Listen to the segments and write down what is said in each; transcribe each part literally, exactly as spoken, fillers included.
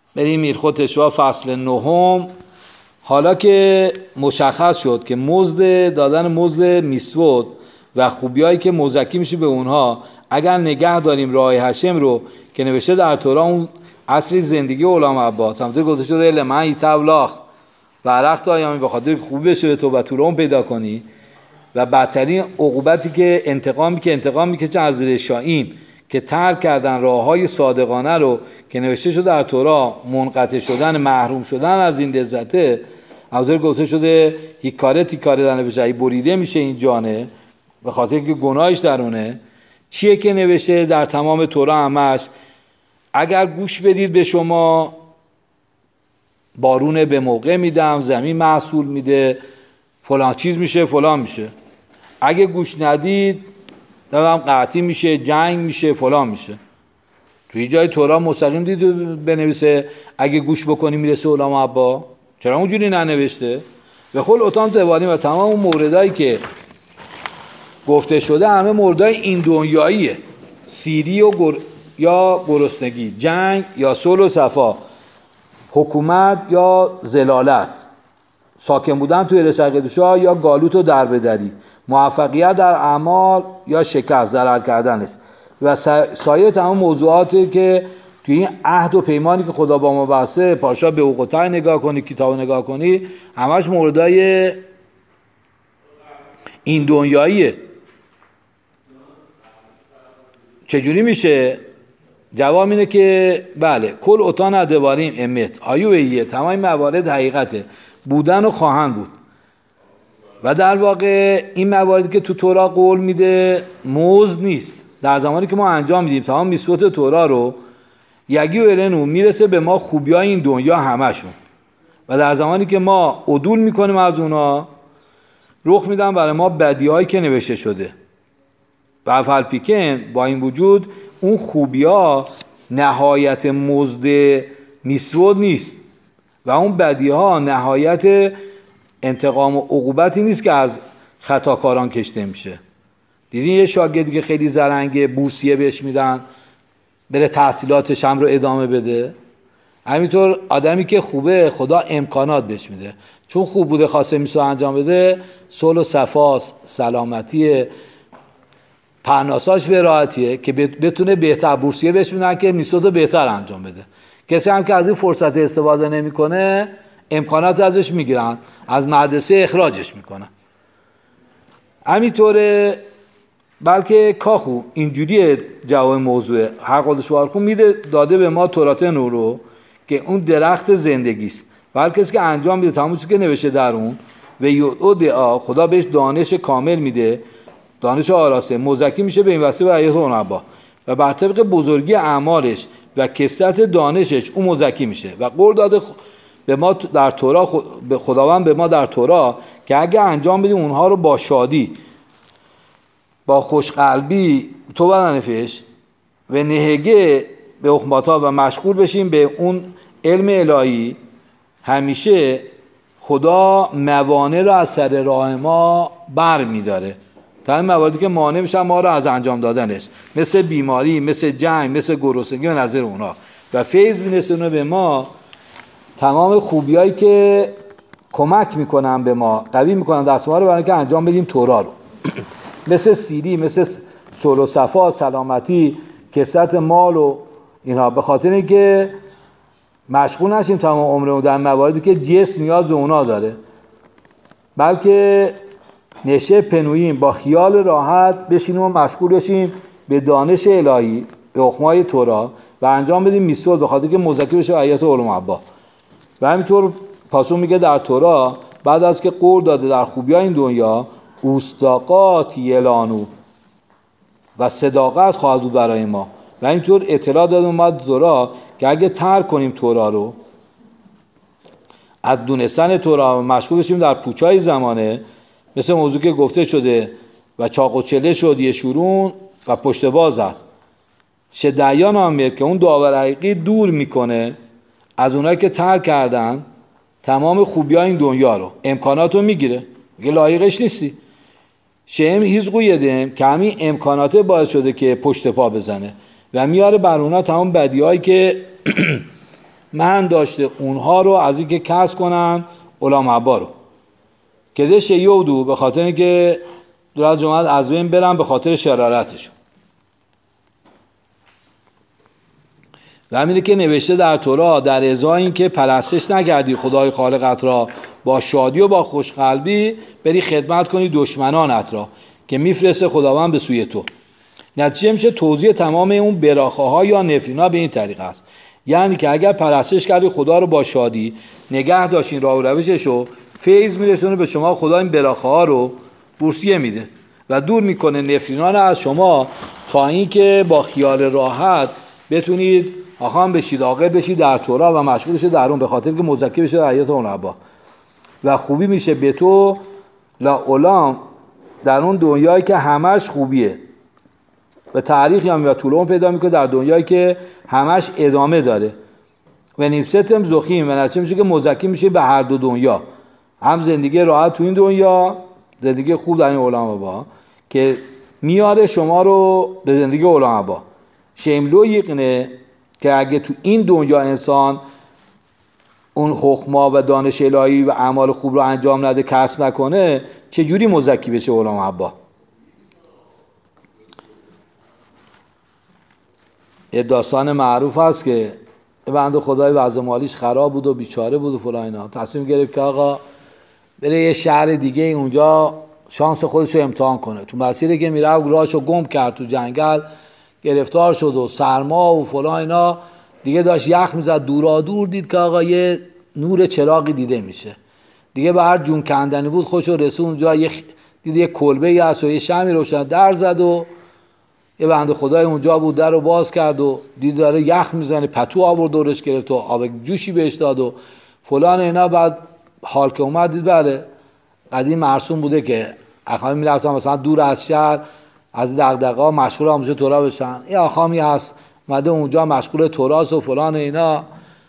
بریم میرخو تشوا فصل نهم. حالا که مشخص شد که مزد دادن مزد میسود و خوبیایی که مزکی میشه به اونها اگر نگه داریم راه هشم رو که نوشته در تورا، اون اصلی زندگی علامه عباس همونطور گفته شده لمن یتولاخ و عرق تا ایامی، به خاطر خوبی بشه به توبت رو پیدا کنی و بدترین عقوبتی که انتقامی که انتقام میکشه از رشائیم که ترک کردن راههای صادقانه رو که نوشته شده در تورا، منقطع شدن، محروم شدن از این لذته. همونطور گفته شده هیکاره تیکاره در نوشته بریده میشه این جانه به خاطر که گناهش درونه. چیه که نوشته در تمام تورا همش؟ اگر گوش بدید به شما بارون به موقع میدم، زمین محصول میده، فلان چیز میشه، فلان میشه. اگه گوش ندید دوام قحطی میشه، جنگ میشه، فلان میشه. توی جای تورا مستقیم دید بنویسه اگه گوش بکنی میرسه علامه عبا؟ چرا اونجوری ننوشته؟ به خل اتام دوانی و تمام اون موردهایی که گفته شده همه موردهای این دنیاییه، سیری و گر... یا گرسنگی، جنگ یا صلح و صفا، حکومت یا ذلالت، ساکن بودن توی رسقدوشا یا گالوت و دربدری، موفقیت در اعمال یا شکست ضرر کردنش و سایر تمام موضوعاتی که توی این عهد و پیمانی که خدا با ما بسته، پاشا به اوقاتای نگاه کنی، کتاب نگاه کنی، همش موردای این دنیاییه. چجوری میشه؟ جواب اینه که بله، کل اتان ادواریم امت آیویه، تمام این موارد حقیقته، بودن و خواهند بود. و در واقع این مواردی که تو تورا قول میده مزد نیست. در زمانی که ما انجام میدیم تمام میسوت تورا رو، یگی و النو میرسه به ما خوبیای این دنیا همشون، و در زمانی که ما عدول میکنیم از اونا رخ میدن برای ما بدیهایی که نوشته شده. و فلپیکن با این وجود اون خوبیا نهایت مزد میسود نیست و اون بدیها نهایت انتقام و عقوبتی نیست که از خطاکاران کشته میشه. دیدین یه شاگردی که خیلی زرنگه بورسیه بهش میدن بره تحصیلاتش هم رو ادامه بده. همینطور آدمی که خوبه خدا امکانات بهش میده، چون خوب بوده خواسته میسو انجام بده، صلح و صفاست، سلامتی، پرناساش به راحتیه که بتونه بهتر بورسیه بهش میدن که میسو رو بهتر انجام بده. کسی هم که از این فرصت استفاده نمیکنه امکانات ازش میگیرن، از مدرسه اخراجش میکنن. همینطوره. بلکه کاخو اینجوریه جواب موضوع حق قدس بارخون میده داده به ما تورات نورو که اون درخت زندگیست، بلکه کسی که انجام میده تمام چیزی که نوشته در اون و یو دعا خدا بهش دانش کامل میده، دانش آراسته، مزکی میشه به این واسطه به آیات اونابا و بر طبق بزرگی اعمالش و کثرت دانشش اون مزکی میشه. و قول داده به ما در تورا، خداوند به ما در تورا که اگه انجام بدیم اونها رو با شادی، با خوشقلبی تو بنفش و نهگه به اخماتا و مشغول بشیم به اون علم الهی، همیشه خدا موانع رو از سر راه ما بر میداره. تا این مواردی که مانع میشن ما رو از انجام دادنش، مثل بیماری، مثل جنگ، مثل گرسنگی و نظر اونا، و فیض میرسونه به ما تمام خوبیایی که کمک میکنن به ما، قوی میکنن دست ما رو برای که انجام بدیم تورا رو. مثل سیری، مثل صلح و صفا، سلامتی، کثرت مال و اینها، به خاطر اینکه مشغول نشیم تمام عمرمون در مواردی که جسم نیاز به اونا داره، بلکه نشه پنوییم با خیال راحت بشینیم و مشغول بشیم به دانش الهی، به حکمای تورا و انجام بدیم میسود، به خاطر که مذکر بشه آیات علوم عبا. و همینطور پاسو میگه در تورا بعد از که قول داده در خوبیای این دنیا اوستاقات یلانو و صداقت خواهد بود برای ما، و اینطور اطلاع داده اومد تورا که اگه ترک کنیم تورا رو، از دونستن تورا مشغول بشیم در پوچای زمانه، مثل موضوع که گفته شده و چاق و چله شد یه شورون و پشت باز زد، شدعیان هم میاد که اون داور حقیقی دور میکنه از اونایی که ترک کردن تمام خوبیای این دنیا رو، امکانات رو میگیره، میگه لایقش نیستی. شهم هیزقو یدم که همین امکانات باعث شده که پشت پا بزنه و میاره بر اونا تمام بدیهایی که من داشته اونها رو از اینکه کسب کنن علماء رو که ده شیودو به خاطر اینکه دور جماعت از بین برن به خاطر شرارتشون. و همینه که نوشته در تورات در ازای این که پرستش نگردی خدای خالقت را با شادی و با خوشقلبی بری خدمت کنی دشمنانت را که میفرسته خداوند به سوی تو. نتیجه میشه توضیح تمام اون براخه ها یا نفرین ها به این طریق است، یعنی که اگر پرستش کردی خدا رو با شادی نگه داشتین راه و روششو، فیض میرسونه به شما، خدا این براخه ها رو بورسیه میده و دور میکنه نفرینان از شما تا اینکه با خیال راحت بتونید آخوان بشید، عاقل بشید در تورات و مشغول بشید در اون، به خاطر که مذکر بشید در حیات اون عبا و خوبی میشه به تو لا علام در اون دنیایی که همش خوبیه و تاریخ یا میاد طولون پیدا میکنه در دنیایی که همش ادامه داره و نیمستم زخیم و نتیجه میشه که مذکر میشه به هر دو دنیا، هم زندگی راحت تو این دنیا، زندگی خوب در این عالم با که میاره شما رو به زندگی عالم با. شیملو یقینه که اگه تو این دنیا انسان اون حکما و دانش الهی و اعمال خوب رو انجام نده، کسب نکنه، چجوری مزکی بشه علماء عبا؟ یه داستان معروف هست که بنده خدای وضع مالیش خراب بود و بیچاره بود و فلان اینا، تصمیم گرفت که آقا بره یه شهر دیگه اونجا شانس خودش رو امتحان کنه. تو مسیری که میره راهشو گم کرد تو جنگل، گرفتار شد و سرما و فلان اینا، دیگه داشت یخ میزد، دورا دور دید که آقا یه نور چراغی دیده میشه، دیگه به هر جون کندنی بود خودشو رسون اونجا، یه دید یه کلبه ای هست و یه شمعی روشن، در زد و یه بنده خدای اونجا بود در رو باز کرد و دید داره یخ میزنه، پتو آورد دورش گرفت و آب جوشی بهش داد و فلان اینا. بعد حال که اومد دید بله قدیم مرسوم بوده که اخوامی میرفتن مثلا دور از شهر از دغدغه‌ها مشغول آموزش تورات بشن، یه آخامی هست اومده اونجا مشغول تورات و فلان اینا.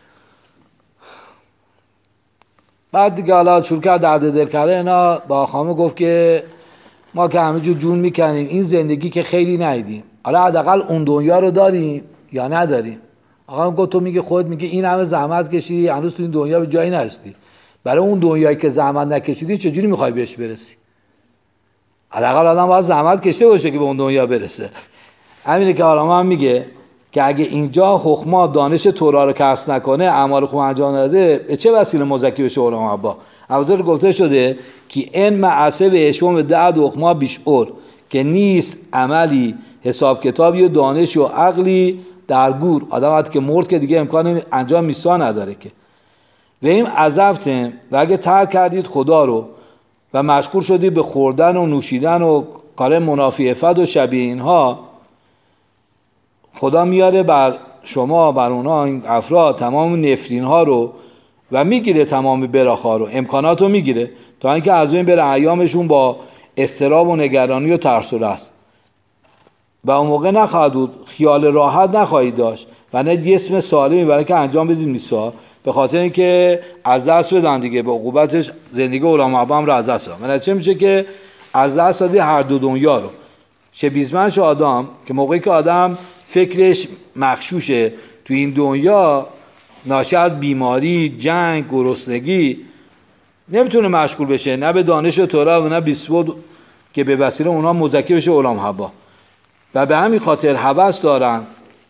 بعد دیگه حالا چون که درد دل کرده اینا با آخامه گفت که ما که همه جو جون میکنیم، این زندگی که خیلی ندیدیم، حالا حداقل اون دنیا رو داریم یا نداریم؟ آقا گفت تو میگه خود میگه این همه زحمت کشیدی هنوز تو این دنیا به جایی نرسیدی، برای اون دنیایی که زحمت نکشیدی چجوری میخوای بهش برسی؟ حداقل آدم باید زحمت کشیده باشه که به اون دنیا برسه. همینه که حالا هم میگه که اگه اینجا حکما دانش تورا رو کسب نکنه، اعمال خوب انجام نده، به چه وسیله مزکی بشه علماء عبا؟ البته گفته شده که این معصه و اشوام دعد حکما بیش اور که نیست عملی حساب کتابی و دانش و عقلی در گور، آدم وقتی که مرد که دیگه امکان انجام میسا نداره که و این عذفتم و اگه ترک کردید خدا رو و مشغول شدید به خوردن و نوشیدن و کار منافی افت و شبیه اینها، خدا میاره بر شما بر اونا این افراد تمام نفرین ها رو و میگیره تمام براخا رو، امکانات رو میگیره تا اینکه از بین بره ایامشون با اضطراب و نگرانی و ترس و رس و اون موقع نخواهد بود، خیال راحت نخواهید داشت و نه جسم سالمی برای که انجام بدید میسا، به خاطر اینکه از دست بدن دیگه به عقوبتش زندگی علماء هم رو از دست بدن. من چه میشه که از دست دادی هر دو دنیا رو. شبیزمنش آدم که موقعی که آدم فکرش مخشوشه تو این دنیا ناشی از بیماری، جنگ، گرسنگی، نمیتونه مشغول بشه نه به دانش تورات و نه بیسود که به وسیله اونا مزکی بشه علماء حبا. و به همین خاطر هوس دارن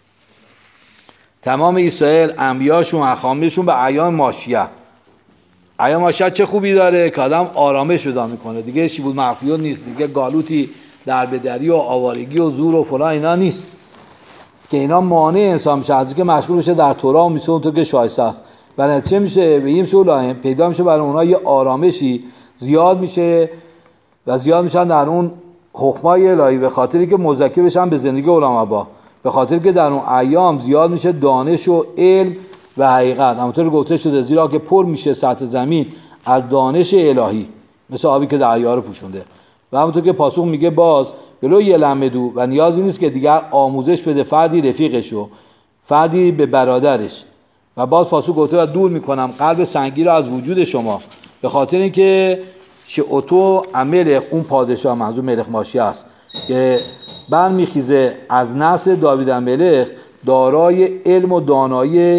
تمام اسرائیل انبیاشون اخامیشون به ایام ماشیه. ایام ماشیه چه خوبی داره که آدم آرامش پیدا میکنه، دیگه چی بود مخفیات نیست، دیگه گالوتی در بدری و آوارگی و زور و فلان اینا نیست که اینا مانع انسان میشه از که مشغول بشه در تورات و میسون تو که شایسته است. و چه میشه به این سولایم پیدا میشه برای اونها یه آرامشی زیاد میشه و زیاد میشن در اون حکمای الهی، به خاطری که مزکی بشن به زندگی علماء با، به خاطر که در اون ایام زیاد میشه دانش و علم و حقیقت. همونطور گفته شده زیرا که پر میشه سطح زمین از دانش الهی مثل آبی که دریا رو پوشونده. و همونطور که پاسخ میگه باز بلو یه لمدو و نیازی نیست که دیگر آموزش بده فردی رفیقشو، فردی به برادرش. و باز پاسخ گفته و دور میکنم قلب سنگی رو از وجود شما، به خاطر اینکه شعوتو ملک اون پادشاه منظور ملک ماشی است که برمیخیزه از نسل داوید ملک، دارای علم و دانایی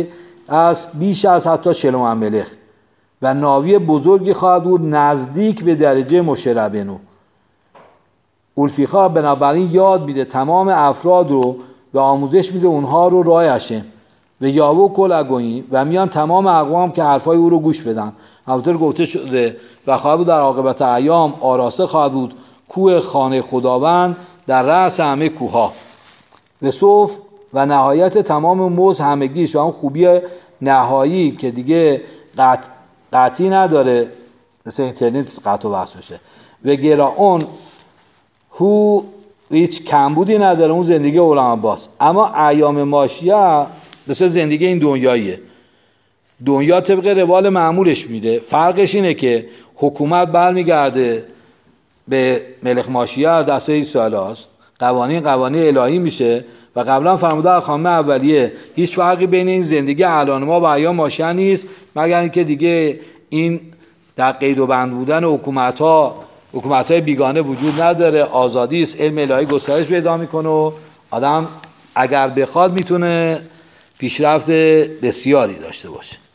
از بیش از حتی شلومنملخ و ناوی بزرگی خواهد بود نزدیک به درجه مشربنو. اولفیخا بنابراین یاد میده تمام افراد رو و آموزش میده اونها رو راه هشم و یاوو کل اگویی و میان تمام اقوام که حرفای او رو گوش بدن. همونطور گفته شده و خواهد بود در عاقبت ایام آراسته خواهد بود کوه خانه خداوند در رأس همه کوها و صوف و نهایت تمام موز همگیش و اون خوبی نهایی که دیگه قط... قطعی نداره، مثل اینترنت قطع و وصل بشه و گراون هو هیچ کمبودی نداره، اون زندگی اولم عباس. اما ایام ماشیه مثل زندگی این دنیاییه، دنیا طبق روال معمولش میده. فرقش اینه که حکومت برمیگرده به ملک ماشیه دسته عیسی است، قوانین قوانین الهی میشه و قبلا فرموده در خامه اولیه هیچ فرقی بین این زندگی الان ما و ایام ماشیه نیست مگر اینکه دیگه این در قید و بند بودن حکومت ها حکومت های بیگانه وجود نداره، آزادی است، علم الهی گسترش پیدا میکنه و آدم اگر بخواد میتونه پیشرفت بسیاری داشته باشه.